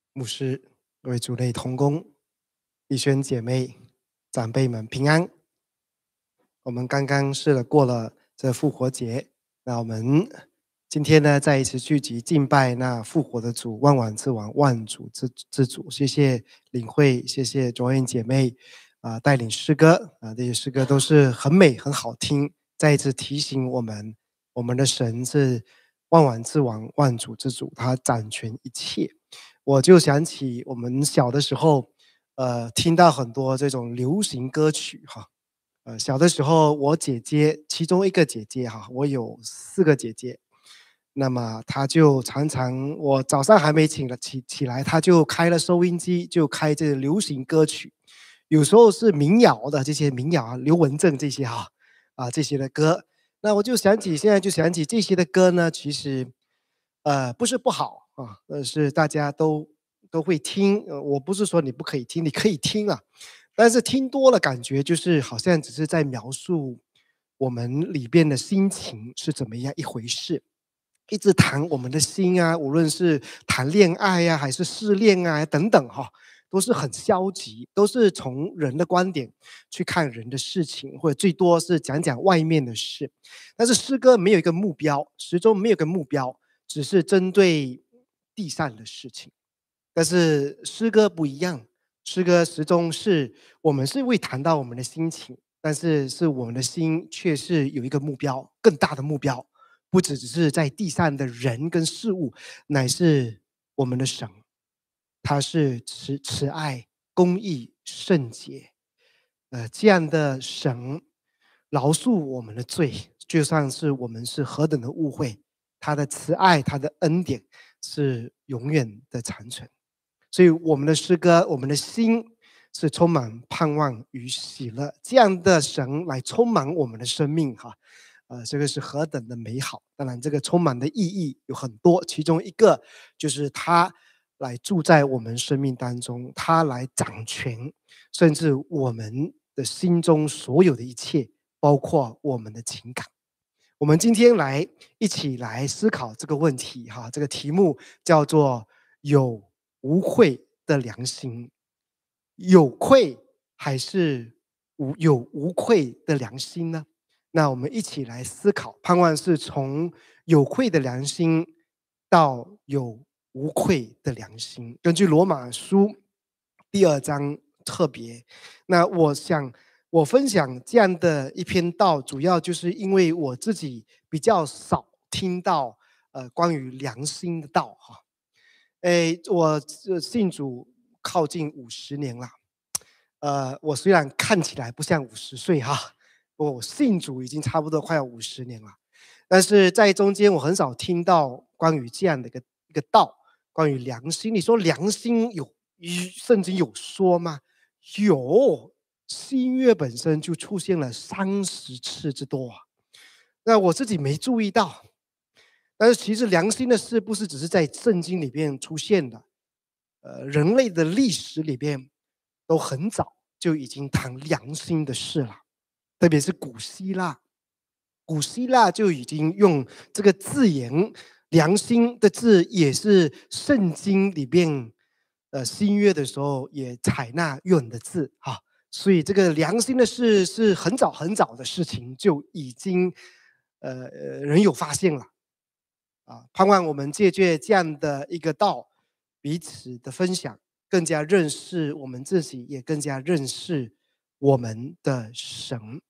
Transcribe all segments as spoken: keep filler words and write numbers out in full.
牧师、各位主内同工、弟兄姐妹、长辈们平安。我们刚刚是了过了这复活节，那我们今天呢再一次聚集敬拜那复活的主，万王之王、万主之之主。谢谢领会，谢谢卓恩姐妹啊、呃带领诗歌啊、这些诗歌都是很美很好听，再一次提醒我们，我们的神是万王之王、万主之主，他掌权一切。我就想起我们小的时候，呃，听到很多这种流行歌曲哈。呃，小的时候，我姐姐其中一个姐姐哈，我有四个姐姐，那么她就常常我早上还没醒了起起来，她就开了收音机，就开这流行歌曲，有时候是民谣的这些民谣啊，刘文正这些哈，啊这些的歌。那我就想起现在就想起这些的歌呢，其实，呃，不是不好啊，呃，是大家都都会听。呃，我不是说你不可以听，你可以听啊，但是听多了感觉就是好像只是在描述我们里边的心情是怎么样一回事。一直谈我们的心啊，无论是谈恋爱呀、还是失恋啊等等哈，都是很消极，都是从人的观点去看人的事情，或者最多是讲讲外面的事。但是诗歌没有一个目标，始终没有一个目标，只是针对地上的事情。但是诗歌不一样，诗歌始终是我们是会谈到我们的心情，但是是我们的心却是有一个目标，更大的目标，不只只是在地上的人跟事物，乃是我们的神，他是慈慈爱、公义、圣洁，呃，这样的神饶恕我们的罪，就算是我们是何等的误会，他的慈爱、他的恩典是永远的长存。所以我们的诗歌，我们的心是充满盼望与喜乐，这样的神来充满我们的生命哈，呃，这个是何等的美好！当然，这个充满的意义有很多，其中一个就是他来住在我们生命当中，他来掌权，甚至我们的心中所有的一切，包括我们的情感。我们今天来一起来思考这个问题哈，这个题目叫做有无愧的良心，有愧还是无有无愧的良心呢？那我们一起来思考，盼望是从有愧的良心到有无愧的良心。根据罗马书第二章特别，那我想我分享这样的一篇道，主要就是因为我自己比较少听到呃关于良心的道哈。诶，我这信主靠近五十年了，呃，我虽然看起来不像五十岁哈，不过我信主已经差不多快要五十年了，但是在中间我很少听到关于这样的一个一个道，关于良心。你说良心有与圣经有说吗？有，新约本身就出现了三十次之多啊，那我自己没注意到。但是其实良心的事不是只是在圣经里边出现的，呃，人类的历史里边都很早就已经谈良心的事了，特别是古希腊，古希腊就已经用这个字眼“良心”的字，也是圣经里边，呃，新约的时候也采纳用的字哈。所以这个良心的事是很早很早的事情就已经，呃呃，人有发现了。啊，盼望我们借借这样的一个道，彼此的分享，更加认识我们自己，也更加认识我们的神。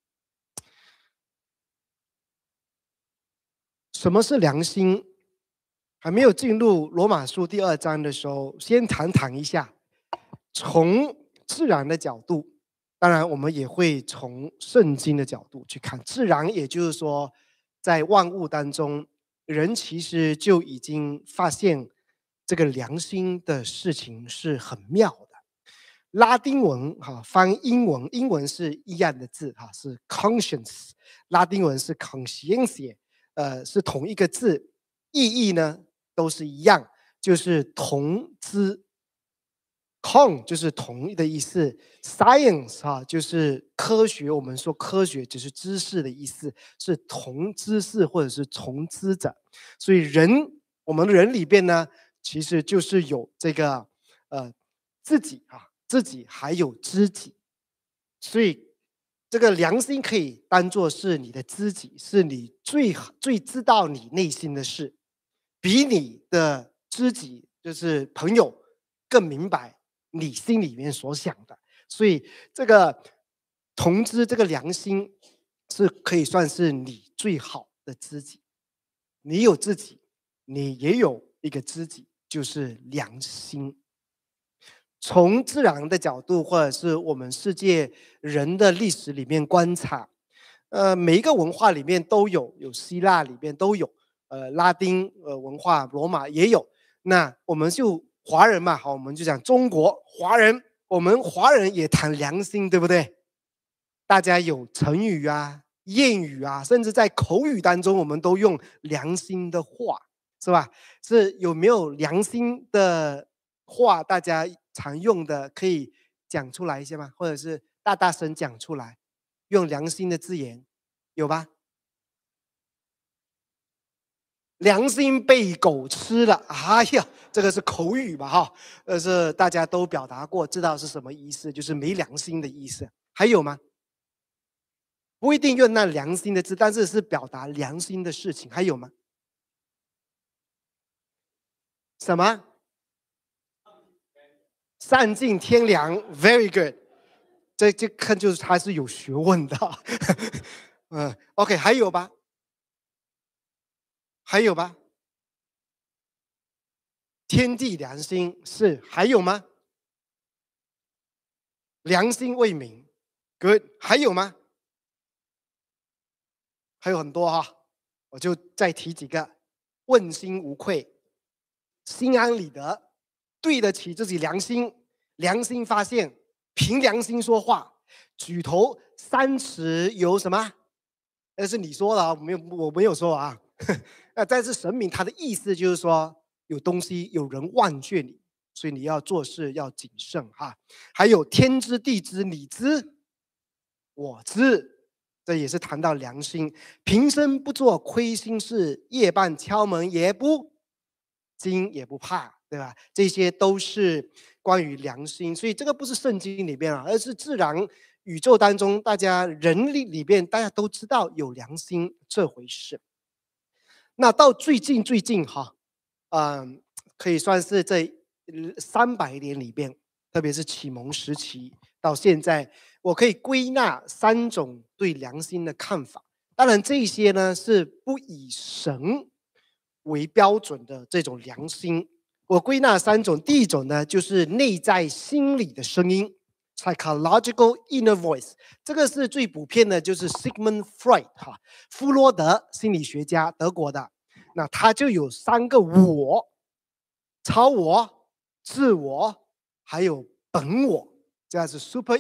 什么是良心？还没有进入罗马书第二章的时候，先谈谈一下，从自然的角度，当然我们也会从圣经的角度去看。自然也就是说，在万物当中，人其实就已经发现这个良心的事情是很妙的。拉丁文哈翻英文，英文是一样的字哈，是 conscience，拉丁文是 conscientia，呃，是同一个字，意义呢都是一样，就是同知。con 就是同的意思 ，science 哈就是科学，我们说科学只是知识的意思，是同知识或者是从知者。所以人，我们人里边呢，其实就是有这个呃自己啊，自己还有知己，所以这个良心可以当做是你的知己，是你最最知道你内心的事，比你的知己就是朋友更明白你心里面所想的。所以这个同知这个良心是可以算是你最好的知己。你有知己，你也有一个知己，就是良心。从自然的角度，或者是我们世界人的历史里面观察，呃，每一个文化里面都有，有希腊里面都有，呃，拉丁呃文化，罗马也有。那我们就华人嘛，好，我们就讲中国华人，我们华人也谈良心，对不对？大家有成语啊、谚语啊，甚至在口语当中，我们都用良心的话，是吧？是有没有良心的话，大家常用的可以讲出来一些吗？或者是大大声讲出来，用良心的字眼，有吧？良心被狗吃了，哎呀，这个是口语嘛，哈，呃，是大家都表达过，知道是什么意思，就是没良心的意思。还有吗？不一定用那良心的字，但是是表达良心的事情。还有吗？什么？丧尽天良 ，very good。这这看就是他是有学问的。嗯，OK，还有吧？还有吧？天地良心是还有吗？良心为民 ，good。还有吗？还有很多哈，我就再提几个：问心无愧、心安理得、对得起自己良心、良心发现、凭良心说话、举头三尺有什么？那是你说的啊，没有，我没有说啊。那但是神明他的意思就是说，有东西有人忘却你，所以你要做事要谨慎哈。还有天知地知，你知我知，这也是谈到良心。平生不做亏心事，夜半敲门也不惊也不怕，对吧？这些都是关于良心，所以这个不是圣经里面啊，而是自然宇宙当中，大家人里里边大家都知道有良心这回事。那到最近最近哈，嗯，可以算是这三百年里边，特别是启蒙时期到现在，我可以归纳三种对良心的看法。当然，这些呢是不以神为标准的这种良心。我归纳三种，第一种呢就是内在心理的声音 （psychological inner voice），这个是最普遍的，就是 Sigmund Freud 哈，弗洛德心理学家，德国的。那他就有三个我：超我、自我，还有本我，这样是 super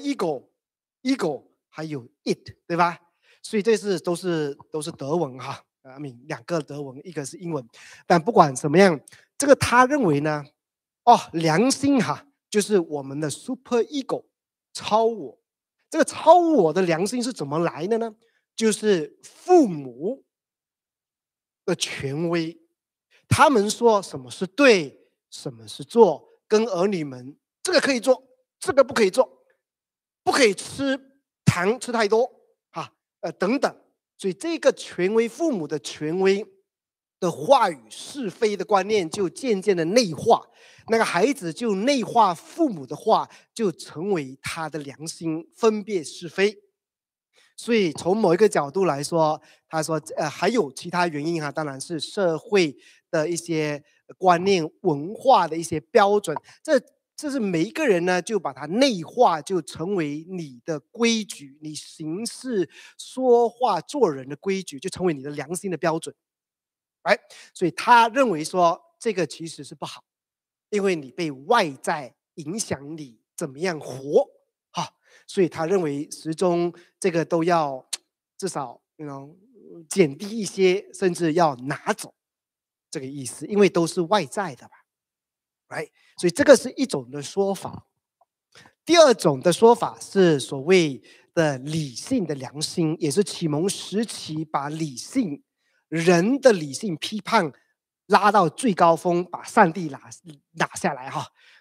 ego、ego，还有 it， 对吧？所以这是都是都是德文哈，啊，明两个德文，一个是英文。但不管怎么样，这个他认为呢，哦，良心哈，就是我们的 super ego， 超我。这个超我的良心是怎么来的呢？就是父母的权威，他们说什么是对，什么是错，跟儿女们这个可以做，这个不可以做，不可以吃糖吃太多啊，呃等等。所以这个权威，父母的权威的话语是非的观念就渐渐的内化，那个孩子就内化父母的话，就成为他的良心，分辨是非。所以从某一个角度来说，他说，呃，还有其他原因哈，当然是社会的一些观念、文化的一些标准，这这是每一个人呢，就把它内化，就成为你的规矩，你行事、说话、做人的规矩，就成为你的良心的标准。哎，所以他认为说这个其实是不好，因为你被外在影响你怎么样活，哈，所以他认为始终这个都要至少 you know 减低一些，甚至要拿走这个意思，因为都是外在的吧，right？所以这个是一种的说法。第二种的说法是所谓的理性的良心，也是启蒙时期把理性、人的理性批判拉到最高峰，把上帝拿拿下来哈。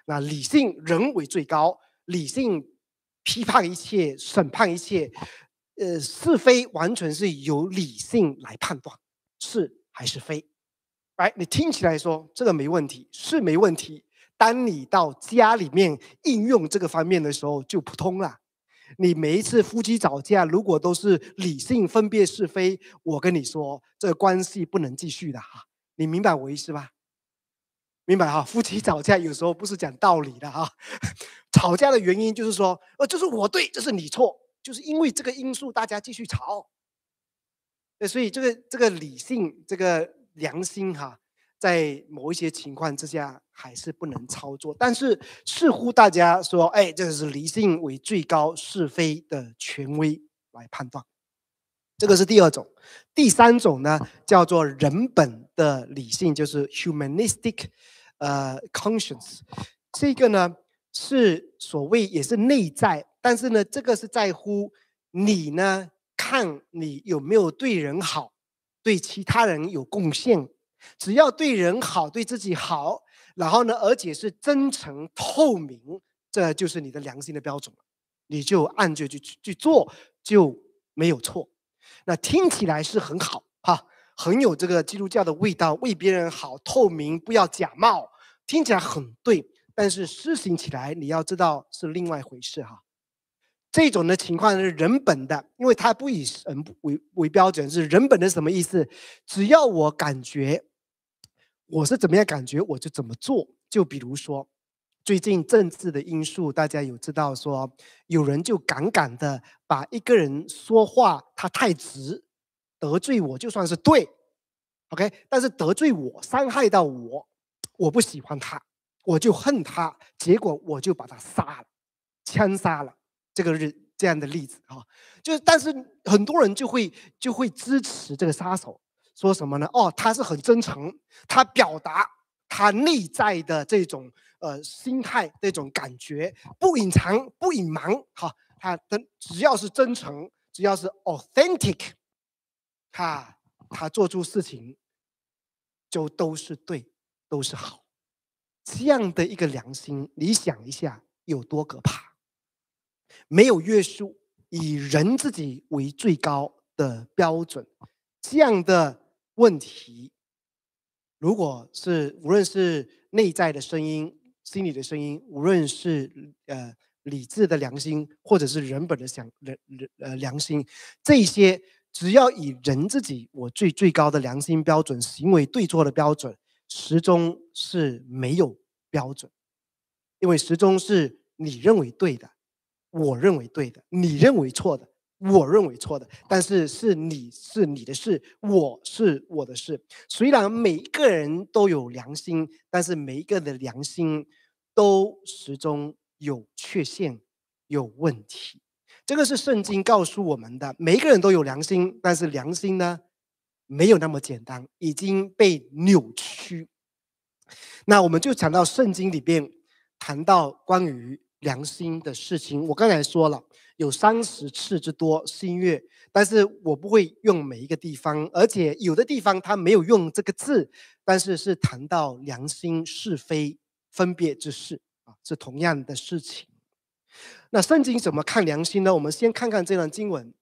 那理性人为最高，理性批判一切，审判一切，呃，是非完全是由理性来判断，是还是非。哎，你听起来说这个没问题，是没问题。当你到家里面应用这个方面的时候，就不通了。你每一次夫妻吵架，如果都是理性分辨是非，我跟你说，这个关系不能继续的哈。你明白我意思吧？明白哈？夫妻吵架有时候不是讲道理的哈，吵架的原因就是说，呃，就是我对，这是你错，就是因为这个因素大家继续吵。对，所以这个这个理性，这个良心哈，在某一些情况之下还是不能操作。但是似乎大家说，哎，这是理性为最高是非的权威来判断，这个是第二种。第三种呢，叫做人本的理性，就是 humanistic 呃 conscience。这个呢是所谓也是内在，但是呢，这个是在乎你呢。看你有没有对人好，对其他人有贡献。只要对人好，对自己好，然后呢，而且是真诚透明，这就是你的良心的标准了。你就按着去去做，就没有错。那听起来是很好哈，很有这个基督教的味道，为别人好，透明，不要假冒，听起来很对。但是施行起来，你要知道是另外一回事哈。这种的情况是人本的，因为它不以神为为标准，是人本的什么意思？只要我感觉我是怎么样感觉，我就怎么做。就比如说，最近政治的因素，大家有知道说，有人就敢敢的把一个人说话他太直，得罪我就算是对 ，OK， 但是得罪我，伤害到我，我不喜欢他，我就恨他，结果我就把他杀了，枪杀了。这个日这样的例子哈，就是但是很多人就会就会支持这个杀手，说什么呢？哦，他是很真诚，他表达他内在的这种呃心态、这种感觉，不隐藏、不隐瞒哈。他的只要是真诚，只要是 authentic， 他他做出事情就都是对，都是好。这样的一个良心，你想一下有多可怕？没有约束，以人自己为最高的标准，这样的问题，如果是无论是内在的声音、心理的声音，无论是呃理智的良心，或者是人本的想人人呃良心，这些只要以人自己我最最高的良心标准、行为对错的标准，始终是没有标准，因为始终是你认为对的。我认为对的，你认为错的，我认为错的，但是是你是你的事，我是我的事。虽然每一个人都有良心，但是每一个的良心都始终有缺陷、有问题。这个是圣经告诉我们的，每一个人都有良心，但是良心呢，没有那么简单，已经被扭曲。那我们就讲到圣经里边谈到关于良心的事情，我刚才说了有三十次之多新约，但是我不会用每一个地方，而且有的地方他没有用这个字，但是是谈到良心是非分别之事啊，是同样的事情。那圣经怎么看良心呢？我们先看看这段经文，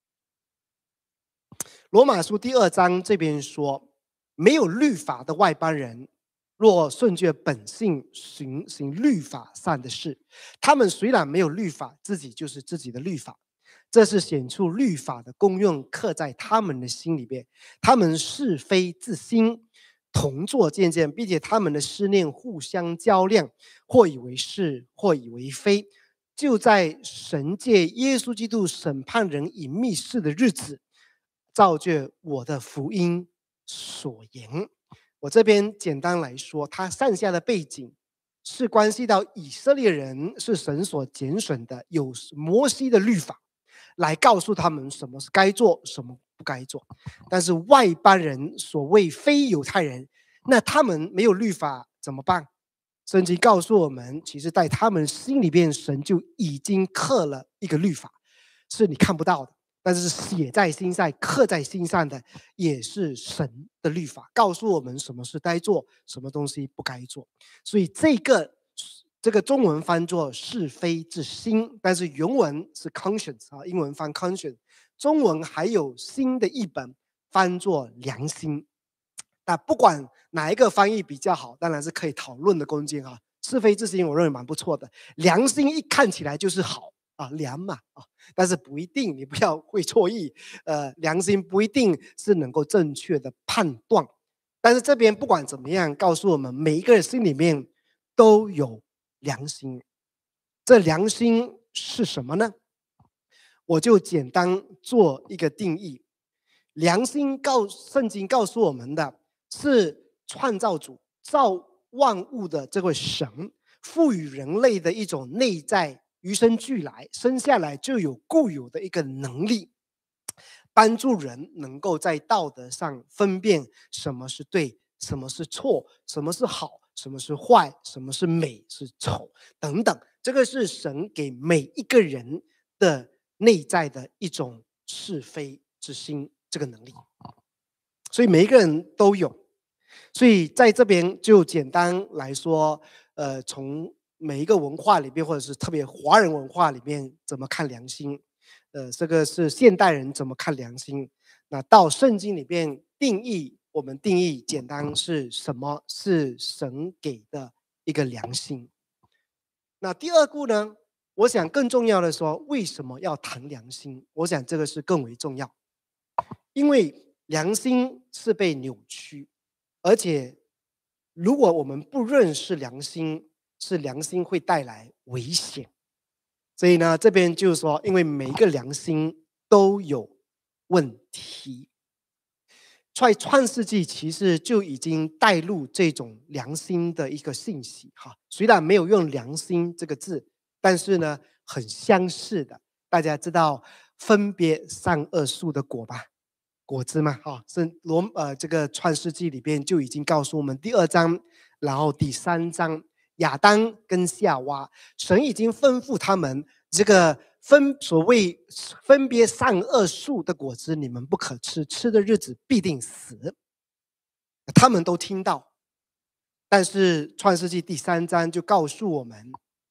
罗马书第二章这边说，没有律法的外邦人。若顺着本性行行律法上的事，他们虽然没有律法，自己就是自己的律法。这是显出律法的功用刻在他们的心里边。他们是非自心，同作见证，并且他们的思念互相较量，或以为是，或以为非。就在神借耶稣基督审判人隐秘事的日子，照着我的福音所言。我这边简单来说，它上下的背景是关系到以色列人是神所拣选的，有摩西的律法来告诉他们什么是该做，什么不该做。但是外邦人，所谓非犹太人，那他们没有律法怎么办？圣经告诉我们，其实在他们心里边，神就已经刻了一个律法，是你看不到的。但是写在心上、刻在心上的，也是神的律法，告诉我们什么是该做，什么东西不该做。所以这个这个中文翻作是非之心，但是原文是 conscience 啊，英文翻 conscience， 中文还有新的译本翻作良心。那不管哪一个翻译比较好，当然是可以讨论的空间哈。是非之心我认为蛮不错的，良心一看起来就是好啊，良嘛啊，但是不一定，你不要会错意。呃，良心不一定是能够正确的判断，但是这边不管怎么样，告诉我们每一个人心里面都有良心。这良心是什么呢？我就简单做一个定义。良心告圣经告诉我们的是创造主造万物的这位神赋予人类的一种内在与生俱来生下来就有固有的一个能力，帮助人能够在道德上分辨什么是对，什么是错，什么是好，什么是坏，什么是美是丑等等。这个是神给每一个人的内在的一种是非之心，这个能力，所以每一个人都有。所以在这边就简单来说，呃，从每一个文化里面，或者是特别华人文化里面怎么看良心，呃，这个是现代人怎么看良心。那到圣经里面定义，我们定义简单是什么是神给的一个良心。那第二步呢，我想更重要的说，为什么要谈良心？我想这个是更为重要，因为良心是被扭曲。而且，如果我们不认识良心，是良心会带来危险。所以呢，这边就是说，因为每一个良心都有问题。在创世纪其实就已经带入这种良心的一个信息哈，虽然没有用良心这个字，但是呢，很相似的。大家知道分别善恶树的果吧？果子嘛，哈，是罗呃这个创世纪里边就已经告诉我们第二章，然后第三章，亚当跟夏娃，神已经吩咐他们这个分所谓分别善恶树的果子，你们不可吃，吃的日子必定死。他们都听到，但是创世纪第三章就告诉我们，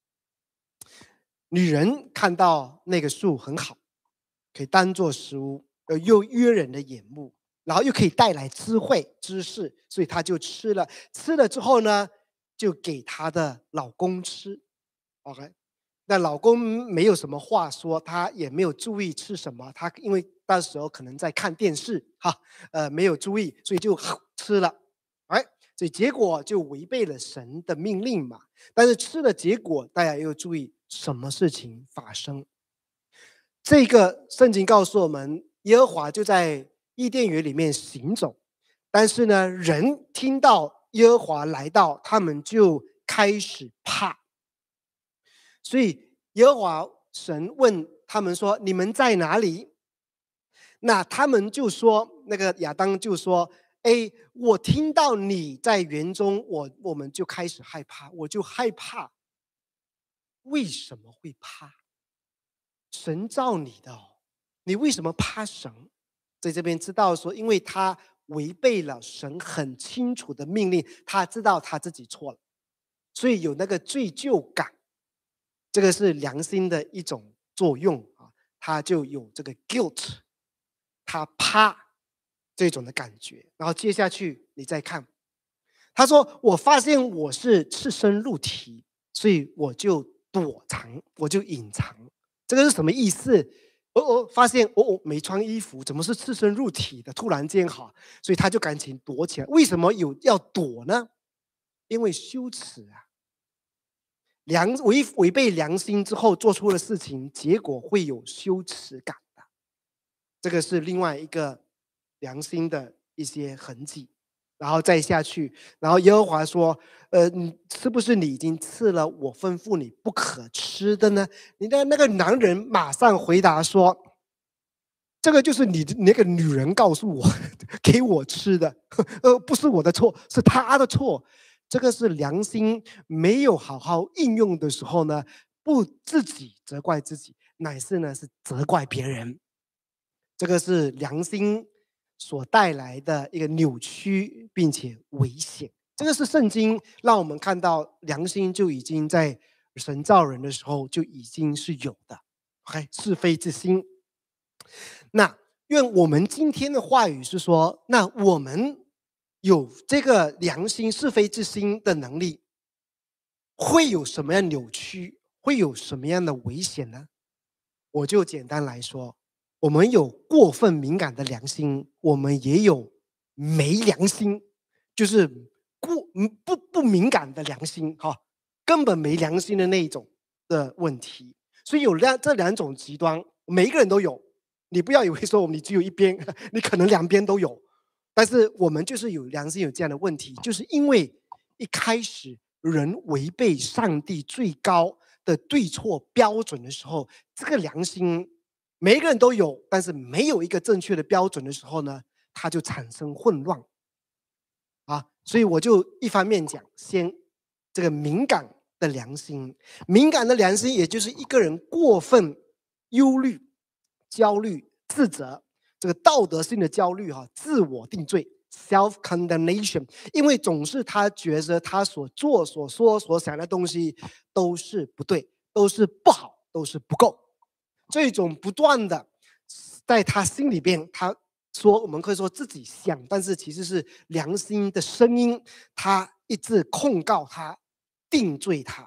女人看到那个树很好，可以当做食物。又悦人的眼目，然后又可以带来智慧知识，所以她就吃了。吃了之后呢，就给她的老公吃。OK， 那老公没有什么话说，他也没有注意吃什么，他因为那时候可能在看电视哈，呃，没有注意，所以就吃了。哎，所以结果就违背了神的命令嘛。但是吃了结果，大家要注意什么事情发生。这个圣经告诉我们。耶和华就在伊甸园里面行走，但是呢，人听到耶和华来到，他们就开始怕。所以耶和华神问他们说：“你们在哪里？”那他们就说，那个亚当就说：“哎，我听到你在园中，我我们就开始害怕，我就害怕。为什么会怕？神造你的哦。”你为什么怕神？在这边知道说，因为他违背了神很清楚的命令，他知道他自己错了，所以有那个罪疚感。这个是良心的一种作用啊，他就有这个 guilt， 他怕这种的感觉。然后接下去你再看，他说：“我发现我是赤身露体，所以我就躲藏，我就隐藏。”这个是什么意思？哦哦，发现哦哦没穿衣服，怎么是赤身露体的？突然间哈，所以他就赶紧躲起来。为什么有要躲呢？因为羞耻啊，良违违背良心之后做出的事情，结果会有羞耻感的。这个是另外一个良心的一些痕迹。然后再下去，然后耶和华说：“呃，你是不是你已经吃了我吩咐你不可吃的呢？”你的那个男人马上回答说：“这个就是你那个女人告诉我给我吃的，呃，不是我的错，是她的错。”这个是良心没有好好应用的时候呢，不自己责怪自己，乃是呢是责怪别人。这个是良心所带来的一个扭曲并且危险。这个是圣经让我们看到良心就已经在神造人的时候就已经是有的。OK， 是非之心。那愿我们今天的话语是说，那我们有这个良心是非之心的能力，会有什么样扭曲？会有什么样的危险呢？我就简单来说，我们有过分敏感的良心，我们也有没良心，就是过不不敏感的良心哈，根本没良心的那一种的问题。所以有两这两种极端，每一个人都有。你不要以为说你只有一边，你可能两边都有。但是我们就是有良心有这样的问题，就是因为一开始人违背上帝最高的对错标准的时候，这个良心每一个人都有，但是没有一个正确的标准的时候呢，它就产生混乱啊。所以我就一方面讲，先这个敏感的良心，敏感的良心，也就是一个人过分忧虑、焦虑、自责，这个道德性的焦虑哈、啊，自我定罪 （self condemnation），因为总是他觉得他所做、所说、所想的东西都是不对，都是不好，都是不够。这种不断的在他心里边，他说我们可以说自己想，但是其实是良心的声音，他一直控告他、定罪他。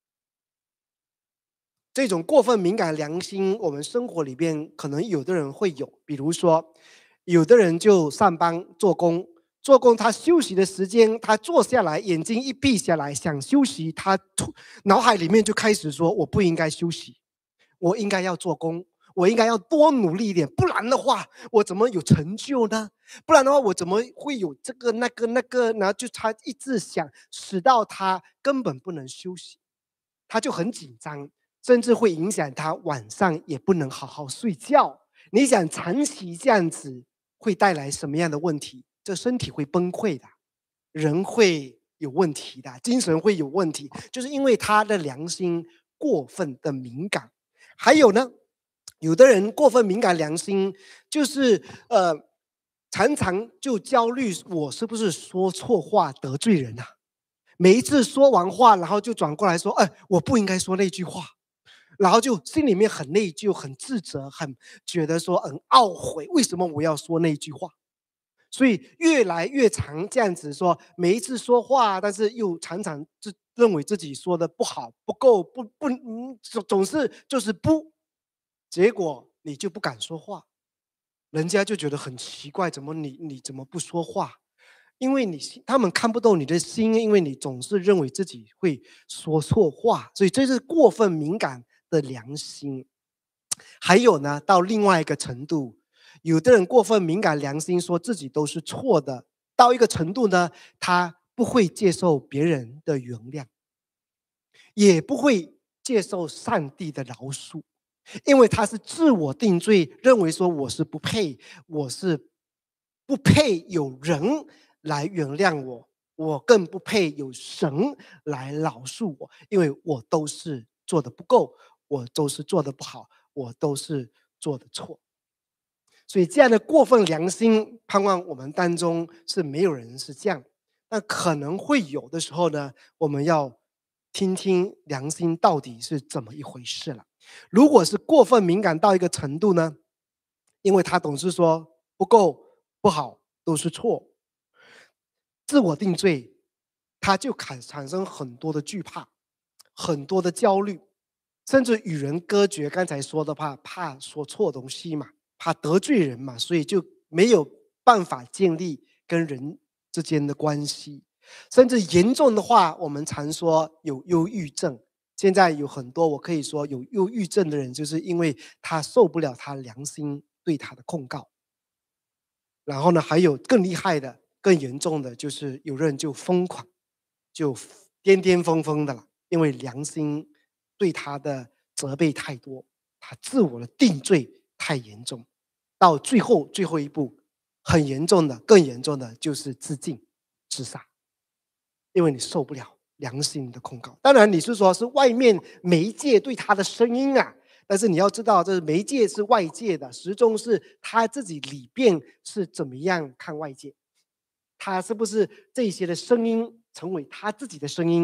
这种过分敏感良心，我们生活里边可能有的人会有，比如说，有的人就上班做工，做工他休息的时间，他坐下来，眼睛一闭下来想休息，他突脑海里面就开始说：“我不应该休息，我应该要做工，我应该要多努力一点，不然的话，我怎么有成就呢？不然的话，我怎么会有这个那个那个？”然后就他一直想，使到他根本不能休息，他就很紧张。甚至会影响他晚上也不能好好睡觉。你想长期这样子会带来什么样的问题？这身体会崩溃的，人会有问题的，精神会有问题，就是因为他的良心过分的敏感。还有呢，有的人过分敏感良心，就是呃，常常就焦虑，我是不是说错话得罪人啊？每一次说完话，然后就转过来说：“哎，我不应该说那句话。”然后就心里面很内疚、很自责、很觉得说很懊悔，为什么我要说那句话？所以越来越常这样子说，每一次说话，但是又常常自认为自己说的不好、不够、不不嗯，总总是就是不，结果你就不敢说话，人家就觉得很奇怪，怎么你你怎么不说话？因为你他们看不懂你的心，因为你总是认为自己会说错话，所以这是过分敏感的良心。还有呢，到另外一个程度，有的人过分敏感良心，说自己都是错的，到一个程度呢，他不会接受别人的原谅，也不会接受上帝的饶恕，因为他是自我定罪，认为说我是不配，我是不配有人来原谅我，我更不配有神来饶恕我，因为我都是做的不够，我都是做的不好，我都是做的错。所以这样的过分良心，盼望我们当中是没有人是这样，但可能会有的时候呢，我们要听听良心到底是怎么一回事了。如果是过分敏感到一个程度呢，因为他总是说不够、不好，都是错，自我定罪，他就产产生很多的惧怕，很多的焦虑，甚至与人隔绝。刚才说的怕怕说错东西嘛，怕得罪人嘛，所以就没有办法建立跟人之间的关系。甚至严重的话，我们常说有忧郁症。现在有很多我可以说有忧郁症的人，就是因为他受不了他良心对他的控告。然后呢，还有更厉害的、更严重的，就是有人就疯狂，就颠颠疯疯的了，因为良心对他的责备太多，他自我的定罪太严重，到最后最后一步，很严重的、更严重的就是自尽、自杀，因为你受不了良心的控告。当然，你是说是外面媒介对他的声音啊。但是你要知道，这媒介是外界的，始终是他自己里边是怎么样看外界，他是不是这些的声音成为他自己的声音，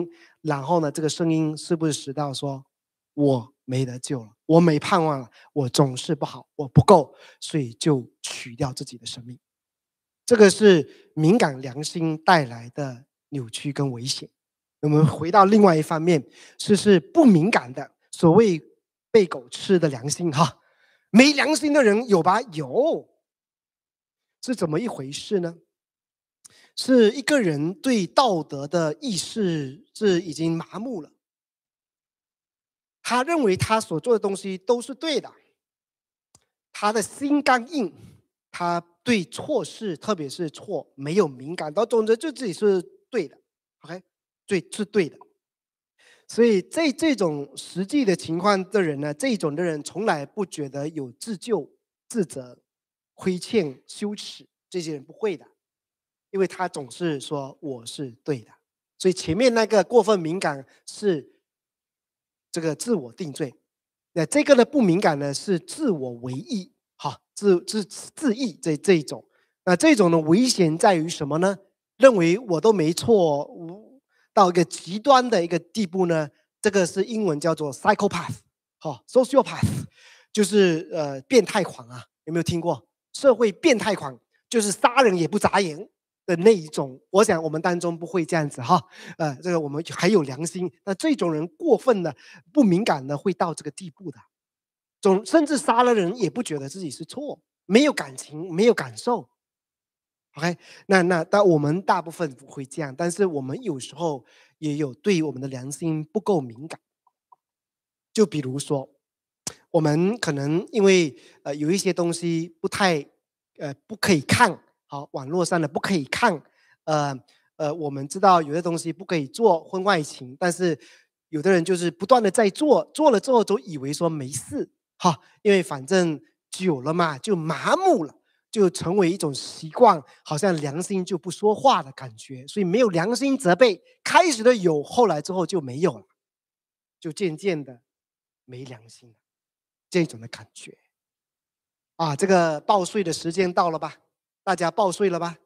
然后呢，这个声音是不是使到说，我没得救了，我没盼望了，我总是不好，我不够，所以就取掉自己的生命。这个是敏感良心带来的扭曲跟危险。我们回到另外一方面，是是不敏感的，所谓被狗吃的良心哈，没良心的人有吧？有，是怎么一回事呢？是一个人对道德的意识是已经麻木了，他认为他所做的东西都是对的，他的心刚硬，他对错事，特别是错没有敏感，到总之就自己是对的 ，OK， 对，是对的。所以这这种实际的情况的人呢，这种的人从来不觉得有自救、自责、亏欠、羞耻，这些人不会的，因为他总是说我是对的。所以前面那个过分敏感是这个自我定罪，那这个的不敏感呢是自我为意，哈，自自自意这这一种。那这种的危险在于什么呢？认为我都没错，到一个极端的一个地步呢，这个是英文叫做 psychopath， 哈 ，sociopath， 就是呃变态狂啊，有没有听过？社会变态狂就是杀人也不眨眼的那一种。我想我们当中不会这样子哈，呃，这个我们还有良心。那这种人过分的、不敏感的，会到这个地步的，总甚至杀了人也不觉得自己是错，没有感情，没有感受。OK，那那但我们大部分不会这样，但是我们有时候也有对我们的良心不够敏感。就比如说，我们可能因为呃有一些东西不太呃不可以看，好，网络上的不可以看，呃呃，我们知道有的东西不可以做婚外情，但是有的人就是不断的在做，做了之后都以为说没事，哈，因为反正久了嘛，就麻木了。就成为一种习惯，好像良心就不说话的感觉，所以没有良心责备，开始的有，后来之后就没有了，就渐渐的没良心了，这种的感觉。啊，这个报税的时间到了吧？大家报税了吧？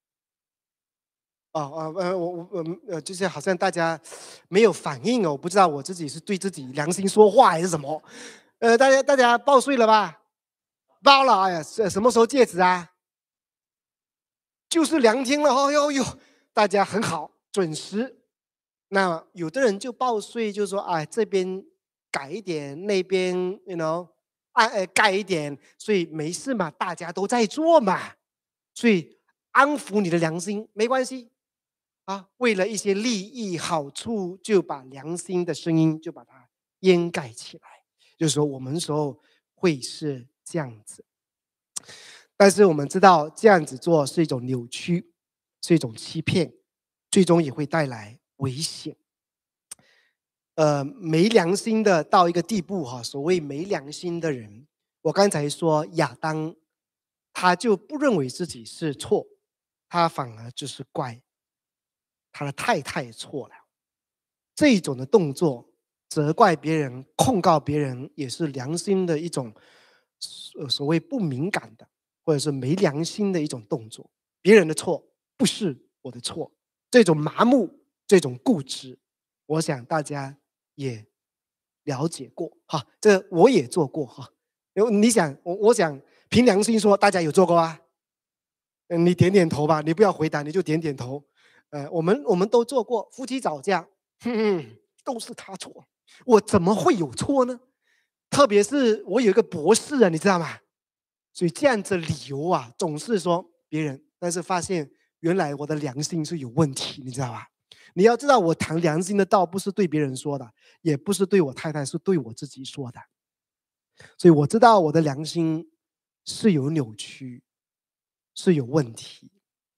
哦哦呃，我我呃呃，就是好像大家没有反应哦，我不知道我自己是对自己良心说话还是什么。呃，大家大家报税了吧？报了，哎呀，什什么时候截止啊？就是两天了，哦哟哟，大家很好，准时。那有的人就报税，就说哎，这边改一点，那边 you know，按呃改一点，所以没事嘛，大家都在做嘛，所以安抚你的良心没关系啊。为了一些利益好处，就把良心的声音就把它掩盖起来。就是说，我们时候会是这样子。但是我们知道这样子做是一种扭曲，是一种欺骗，最终也会带来危险。呃，没良心的到一个地步哈，所谓没良心的人，我刚才说亚当，他就不认为自己是错，他反而就是怪他的太太错了。这种的动作，责怪别人、控告别人，也是良心的一种，所所谓不敏感的。或者是没良心的一种动作，别人的错不是我的错，这种麻木，这种固执，我想大家也了解过哈，这我也做过哈。你想，我我想凭良心说，大家有做过啊？嗯，你点点头吧，你不要回答，你就点点头。呃，我们我们都做过，夫妻吵架，哼哼，都是他错，我怎么会有错呢？特别是我有一个博士啊，你知道吗？所以这样子理由啊，总是说别人，但是发现原来我的良心是有问题，你知道吧？你要知道，我谈良心的道不是对别人说的，也不是对我太太，是对我自己说的。所以我知道我的良心是有扭曲，是有问题。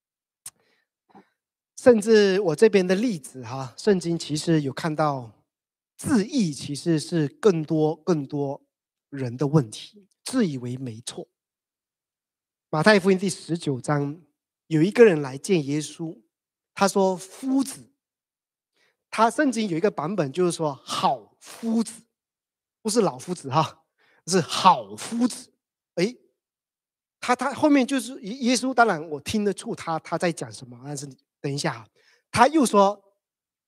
甚至我这边的例子哈，圣经其实有看到，自义其实是更多更多人的问题，自以为没错。马太福音第十九章，有一个人来见耶稣，他说：夫子。他圣经有一个版本就是说好夫子，不是老夫子哈，是好夫子。诶，他他后面就是耶稣，当然我听得出他他在讲什么，但是等一下，他又说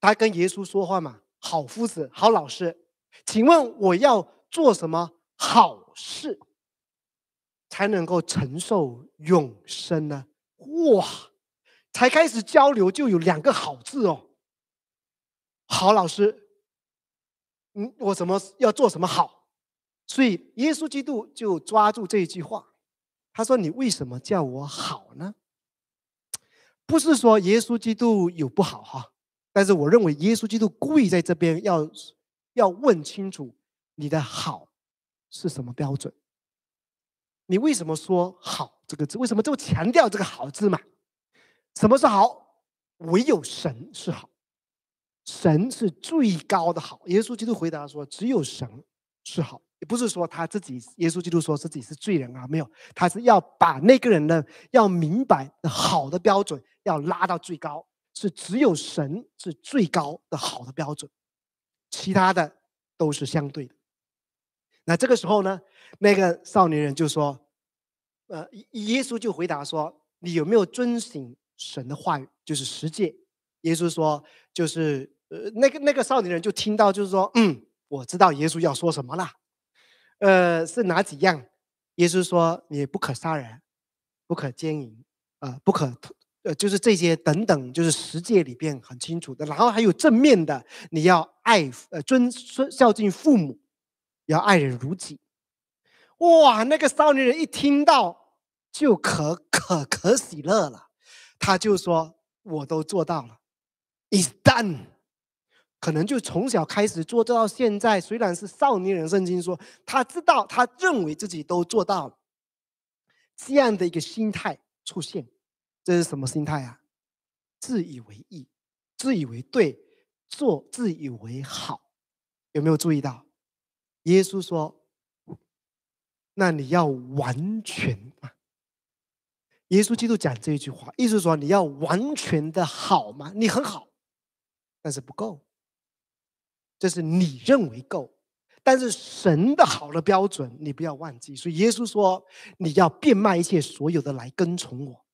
他跟耶稣说话嘛，好夫子，好老师，请问我要做什么好事，才能够承受永生呢？哇，才开始交流就有两个好字哦。好老师，嗯，我怎么要做什么好？所以耶稣基督就抓住这一句话，他说：“你为什么叫我好呢？”不是说耶稣基督有不好哈，但是我认为耶稣基督故意在这边要要问清楚你的好是什么标准？你为什么说好这个字？为什么这么强调这个好字嘛？什么是好？唯有神是好，神是最高的好。耶稣基督回答说：“只有神是好。”也不是说他自己，耶稣基督说自己是罪人啊，没有，他是要把那个人的要明白的好的标准要拉到最高，是只有神是最高的好的标准，其他的都是相对的。那这个时候呢，那个少年人就说：“呃，耶稣就回答说，你有没有遵行神的话语，就是十诫？”耶稣说，就是呃，那个那个少年人就听到，就是说，嗯，我知道耶稣要说什么了。呃，是哪几样？耶稣说，你不可杀人，不可奸淫，啊、不可呃，就是这些等等，就是十诫里边很清楚的。然后还有正面的，你要爱呃尊尊孝敬父母，要爱人如己。哇，那个少年人一听到就可可可喜乐了，他就说：“我都做到了，is done。”可能就从小开始做到现在，虽然是少年人，圣经说他知道，他认为自己都做到了，这样的一个心态出现，这是什么心态啊？自以为意，自以为对，做自以为好，有没有注意到？耶稣说：“那你要完全嘛。”耶稣基督讲这一句话，意思说你要完全的好吗？你很好，但是不够，这是你认为够，但是神的好的标准你不要忘记。所以耶稣说，你要变卖一切所有的来跟从我。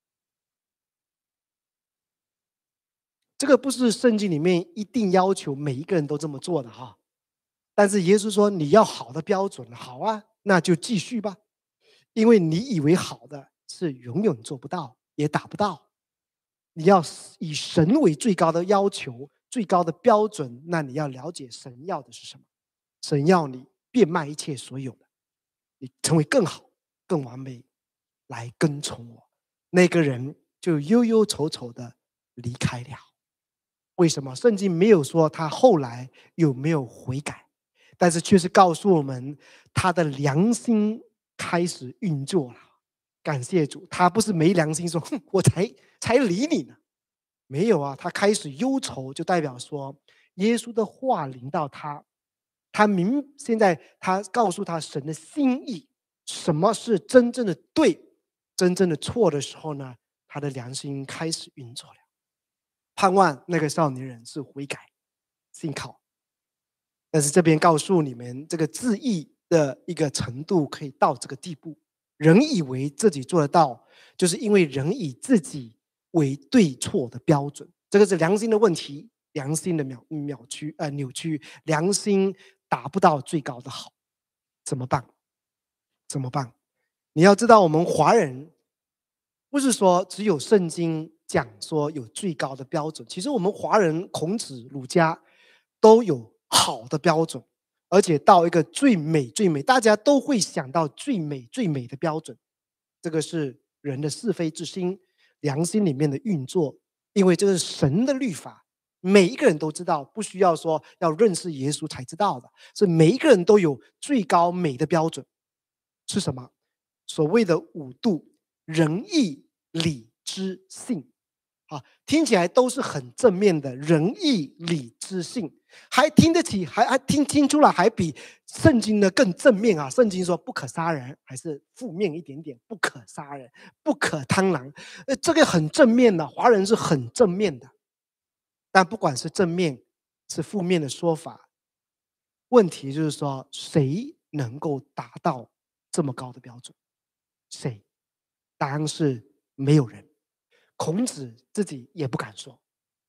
这个不是圣经里面一定要求每一个人都这么做的哈，但是耶稣说你要好的标准，好啊，那就继续吧，因为你以为好的是永远做不到，也达不到。你要以神为最高的要求、最高的标准，那你要了解神要的是什么。神要你变卖一切所有的，你成为更好、更完美，来跟从我。那个人就忧忧愁愁的离开了。为什么？圣经没有说他后来有没有悔改，但是却是告诉我们他的良心开始运作了。感谢主，他不是没良心说，哼，我才才理你呢。没有啊，他开始忧愁，就代表说，耶稣的话临到他，他明现在他告诉他神的心意，什么是真正的对，真正的错的时候呢，他的良心开始运作了。盼望那个少年人是悔改、信靠，但是这边告诉你们，这个自义的一个程度可以到这个地步。人以为自己做得到，就是因为人以自己为对错的标准，这个是良心的问题，良心的扭扭曲呃扭曲，良心达不到最高的好，怎么办？怎么办？你要知道，我们华人不是说只有圣经讲说有最高的标准，其实我们华人孔子、儒家都有好的标准，而且到一个最美最美，大家都会想到最美最美的标准。这个是人的是非之心、良心里面的运作，因为这是神的律法，每一个人都知道，不需要说要认识耶稣才知道的，是每一个人都有最高美的标准。是什么？所谓的五度：仁义礼智信。啊，听起来都是很正面的，仁义礼智信，还听得起，还还听听出来，还比圣经呢更正面啊！圣经说不可杀人，还是负面一点点，不可杀人，不可贪婪，呃，这个很正面的，华人是很正面的。但不管是正面是负面的说法，问题就是说，谁能够达到这么高的标准？谁？答案是没有人。孔子自己也不敢说。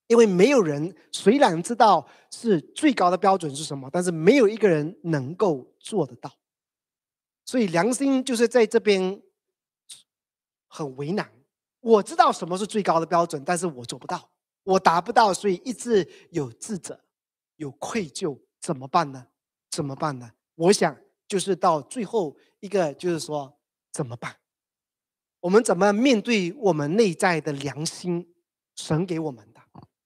因为没有人虽然知道是最高的标准是什么，但是没有一个人能够做得到。所以良心就是在这边很为难。我知道什么是最高的标准，但是我做不到，我达不到，所以一直有自责，有愧疚，怎么办呢？怎么办呢？我想就是到最后一个，就是说怎么办？我们怎么面对我们内在的良心？神给我们的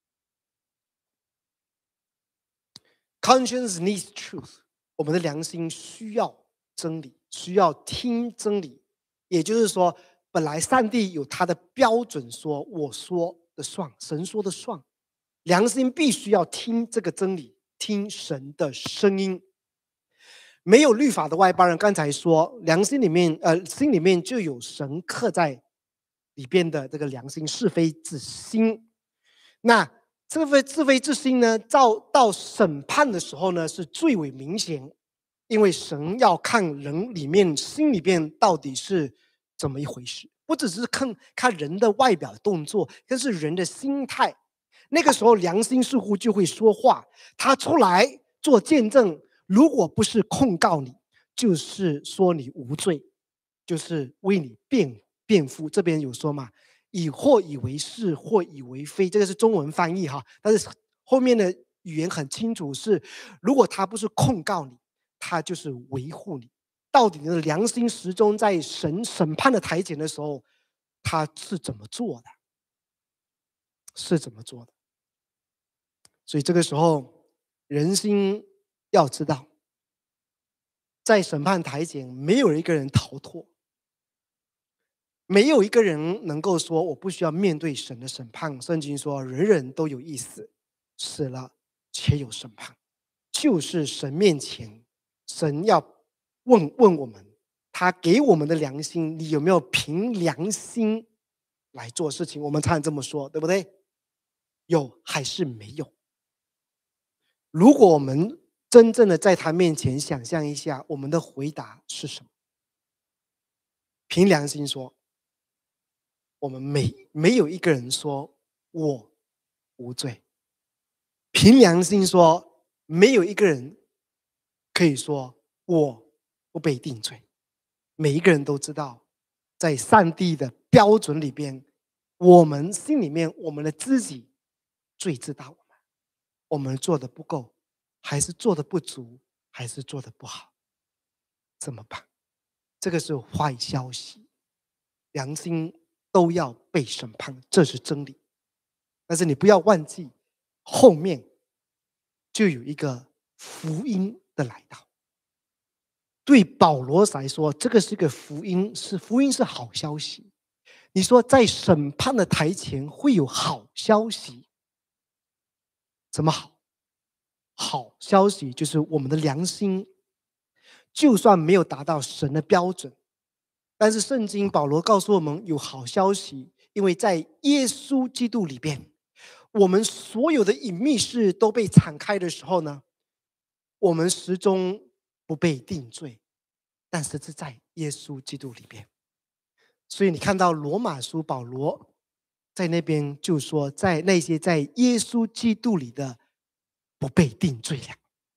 conscience needs truth，我们的良心需要真理，需要听真理。也就是说，本来上帝有他的标准说，我说的算，神说的算。良心必须要听这个真理，听神的声音。没有律法的外邦人，刚才说良心里面，呃，心里面就有神刻在里边的这个良心是非之心。那这份是非之心呢，到到审判的时候呢，是最为明显，因为神要看人里面心里边到底是怎么一回事，不只是看看人的外表动作，更是人的心态。那个时候良心似乎就会说话，他出来做见证，如果不是控告你，就是说你无罪，就是为你辩辩护。这边有说嘛，以或以为是，或以为非，这个是中文翻译哈，但是后面的语言很清楚是，如果他不是控告你，他就是维护你。到底你的良心始终在审审判的台前的时候，他是怎么做的？是怎么做的？所以这个时候，人心要知道，在审判台前，没有一个人逃脱，没有一个人能够说我不需要面对神的审判。圣经说，人人都有一死，死了且有审判，就是神面前，神要问问我们，他给我们的良心，你有没有凭良心来做事情？我们常常这么说，对不对？有还是没有？如果我们真正的在他面前想象一下，我们的回答是什么？凭良心说，我们没没有一个人说我无罪。凭良心说，没有一个人可以说我不被定罪。每一个人都知道，在上帝的标准里边，我们心里面我们的自己最知道我们，我们做的不够，还是做的不足，还是做的不好，怎么办？这个是坏消息，良心都要被审判，这是真理。但是你不要忘记，后面就有一个福音的来到。对保罗来说，这个是个福音，是福音是好消息。你说在审判的台前会有好消息，怎么好？好消息就是我们的良心，就算没有达到神的标准，但是圣经保罗告诉我们有好消息，因为在耶稣基督里边，我们所有的隐秘事都被敞开的时候呢，我们始终不被定罪，但是是在耶稣基督里边。所以你看到罗马书保罗在那边就说，在那些在耶稣基督里的不被定罪了。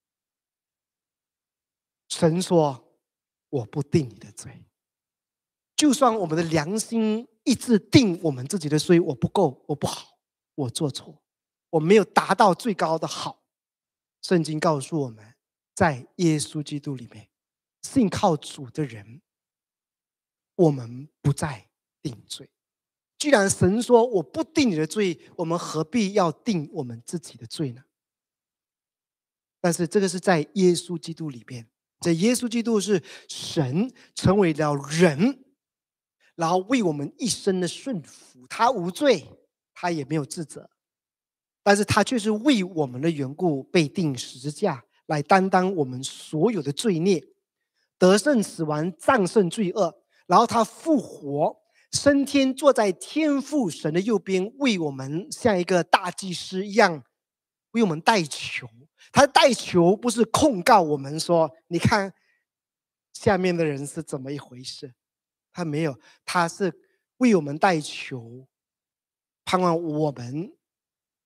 神说我不定你的罪，就算我们的良心一直定我们自己的罪，我不够，我不好，我做错，我没有达到最高的好。圣经告诉我们，在耶稣基督里面，信靠主的人，我们不再定罪。既然神说我不定你的罪，我们何必要定我们自己的罪呢？但是这个是在耶稣基督里边，在耶稣基督是神成为了人，然后为我们一生的顺服。他无罪，他也没有自责，但是他却是为我们的缘故被钉十字架，来担当我们所有的罪孽，得胜死亡，战胜罪恶。然后他复活升天，坐在天父神的右边，为我们像一个大祭司一样为我们代求。他代求不是控告我们说，你看下面的人是怎么一回事，他没有，他是为我们代求，盼望我们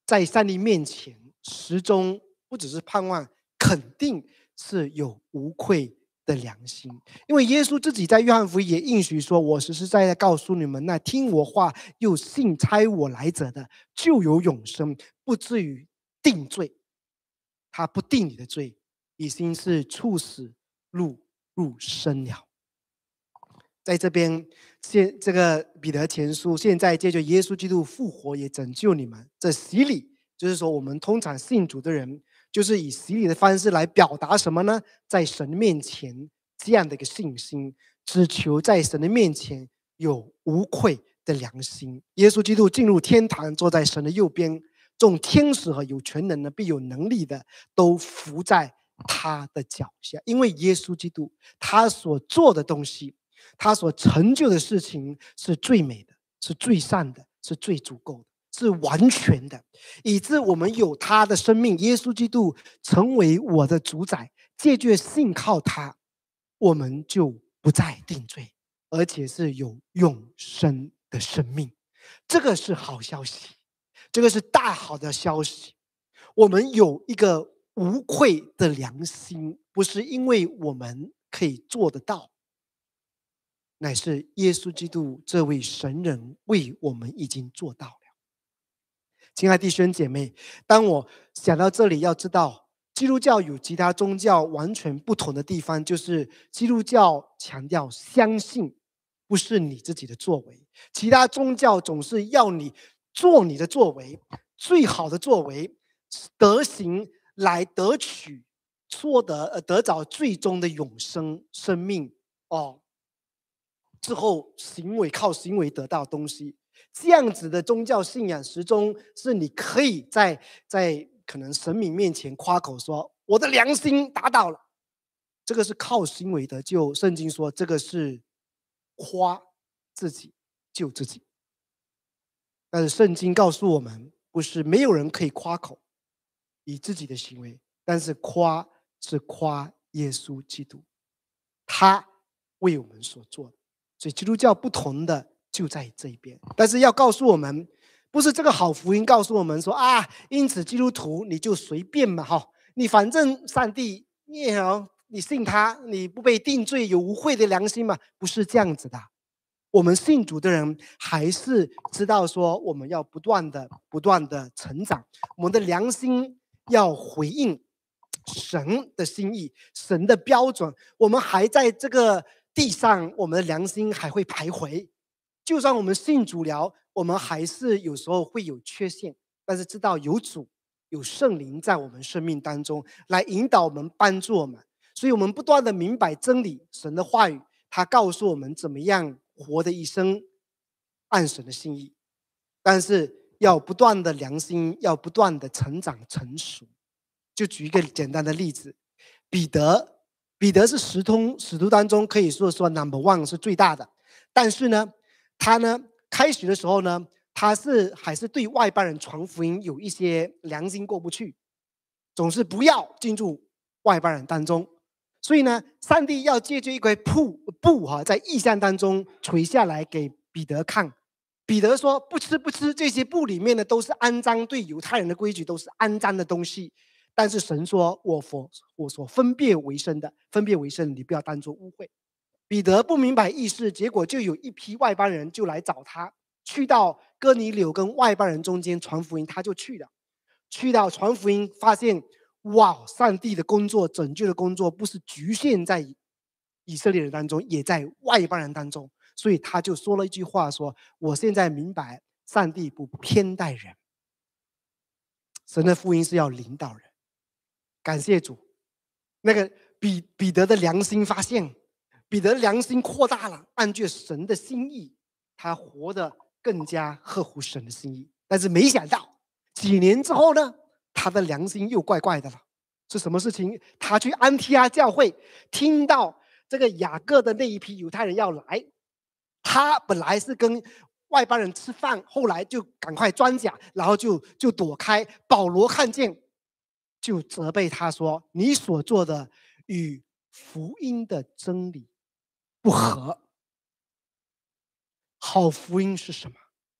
在上帝面前，始终不只是盼望，肯定是有无愧的良心。因为耶稣自己在约翰福音也应许说：“我实实在在告诉你们，那听我话又信差我来者的，就有永生，不至于定罪。他不定你的罪，已经是处死入入生了。”在这边，现这个彼得前书，现在借着耶稣基督复活也拯救你们。这洗礼就是说，我们通常信主的人，就是以洗礼的方式来表达什么呢？在神面前这样的一个信心，只求在神的面前有无愧的良心。耶稣基督进入天堂，坐在神的右边，众天使和有权能的、必有能力的，都伏在他的脚下。因为耶稣基督他所做的东西，他所成就的事情是最美的，是最善的，是最足够的，是完全的，以致我们有他的生命，耶稣基督成为我的主宰，借着信靠他，我们就不再定罪，而且是有永生的生命。这个是好消息，这个是大好的消息。我们有一个无愧的良心，不是因为我们可以做得到，乃是耶稣基督这位神人为我们已经做到了。亲爱的弟兄姐妹，当我想到这里，要知道基督教与其他宗教完全不同的地方，就是基督教强调相信，不是你自己的作为。其他宗教总是要你做你的作为，最好的作为，德行来得取、获得、呃得着最终的永生生命哦。之后行为靠行为得到东西，这样子的宗教信仰始终是你可以在在可能神明面前夸口说我的良心达到了，这个是靠行为的。就圣经说这个是夸自己救自己，但是圣经告诉我们，不是没有人可以夸口以自己的行为，但是夸是夸耶稣基督，他为我们所做的。所以基督教不同的就在这一边，但是要告诉我们，不是这个好福音告诉我们说啊，因此基督徒你就随便嘛哈，你反正上帝你好，你信他，你不被定罪，有无愧的良心嘛？不是这样子的。我们信主的人还是知道说，我们要不断的、不断的成长，我们的良心要回应神的心意、神的标准。我们还在这个地上，我们的良心还会徘徊。就算我们信主了，我们还是有时候会有缺陷，但是知道有主、有圣灵在我们生命当中来引导我们、帮助我们，所以我们不断的明白真理，神的话语，他告诉我们怎么样活的一生，按神的心意。但是要不断的良心，要不断的成长成熟。就举一个简单的例子，彼得，彼得是十通使徒当中可以说说 number one 是最大的，但是呢，他呢开始的时候呢，他是还是对外邦人传福音有一些良心过不去，总是不要进入外邦人当中。所以呢，上帝要借着一块布布哈、啊，在异象当中垂下来给彼得看。彼得说：“不吃不吃，这些布里面的都是肮脏，对犹太人的规矩都是肮脏的东西。但是神说，我所我所分别为圣的，分别为圣，你不要当作污秽。”彼得不明白意思，结果就有一批外邦人就来找他，去到哥尼流跟外邦人中间传福音，他就去了。去到传福音，发现哇，上帝的工作、拯救的工作不是局限在以色列人当中，也在外邦人当中。所以他就说了一句话说：“我现在明白，上帝不偏待人，神的福音是要领导人。”感谢主，那个彼彼得的良心发现，彼得的良心扩大了，按照神的心意，他活得更加合乎神的心意。但是没想到，几年之后呢，他的良心又怪怪的了。是什么事情？他去安提阿教会，听到这个雅各的那一批犹太人要来，他本来是跟外邦人吃饭，后来就赶快装甲，然后就就躲开。保罗看见，就责备他说：“你所做的与福音的真理不合。好福音是什么？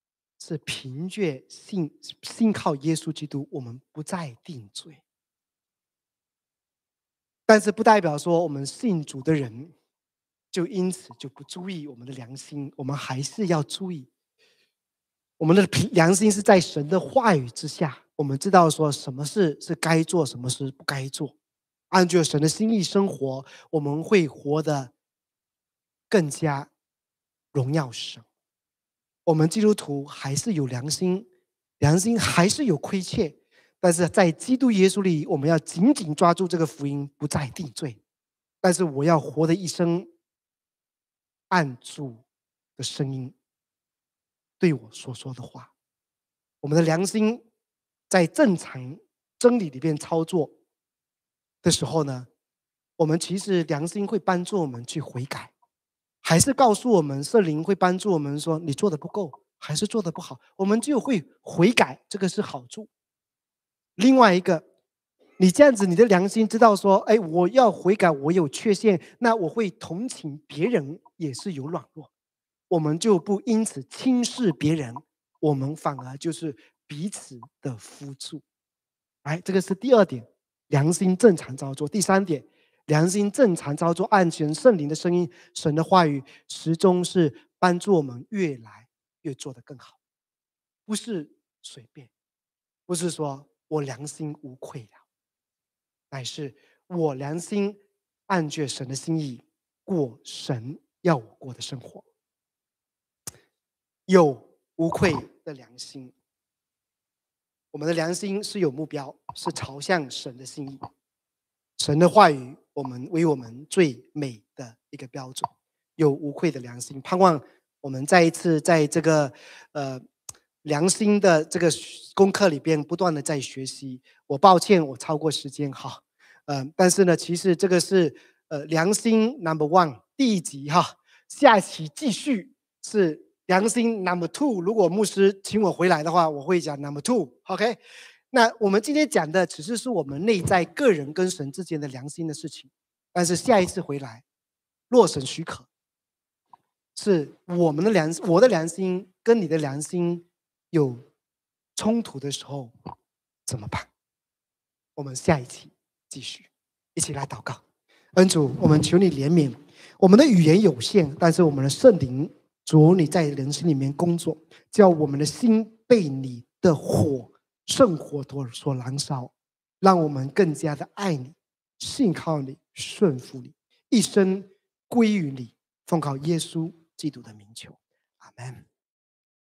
是凭借信信靠耶稣基督，我们不再定罪。但是不代表说我们信主的人就因此就不注意我们的良心，我们还是要注意。我们的良心是在神的话语之下，我们知道说什么事是该做，什么事不该做。按照神的心意生活，我们会活得更加荣耀神。我们基督徒还是有良心，良心还是有亏欠，但是在基督耶稣里，我们要紧紧抓住这个福音，不再定罪。但是我要活的一生，按主的声音对我所说的话。我们的良心在正常真理里面操作的时候呢，我们其实良心会帮助我们去悔改，还是告诉我们圣灵会帮助我们说你做的不够，还是做的不好，我们就会悔改，这个是好处。另外一个，你这样子你的良心知道说，哎，我要悔改，我有缺陷，那我会同情别人也是有软弱，我们就不因此轻视别人，我们反而就是彼此的辅助。哎，这个是第二点，良心正常操作。第三点，良心正常操作，按全圣灵的声音，神的话语始终是帮助我们越来越做得更好，不是随便，不是说我良心无愧了，乃是我良心按着神的心意过神要我过的生活，有无愧的良心。我们的良心是有目标，是朝向神的心意。神的话语，我们为我们最美的一个标准，有无愧的良心。盼望我们再一次在这个呃良心的这个功课里边不断的在学习。我抱歉，我超过时间哈，呃，但是呢，其实这个是呃良心 number one 第一集哈，下一期继续是。良心 number two， 如果牧师请我回来的话，我会讲 number two。OK， 那我们今天讲的只是说我们内在个人跟神之间的良心的事情，但是下一次回来，若神许可，是我们的良我的良心跟你的良心有冲突的时候怎么办？我们下一期继续，一起来祷告。恩主，我们求你怜悯，我们的语言有限，但是我们的圣灵。主，你在人心里面工作，叫我们的心被你的火圣火所燃烧，让我们更加的爱你，信靠你，顺服你，一生归于你，奉靠耶稣基督的名求，阿们。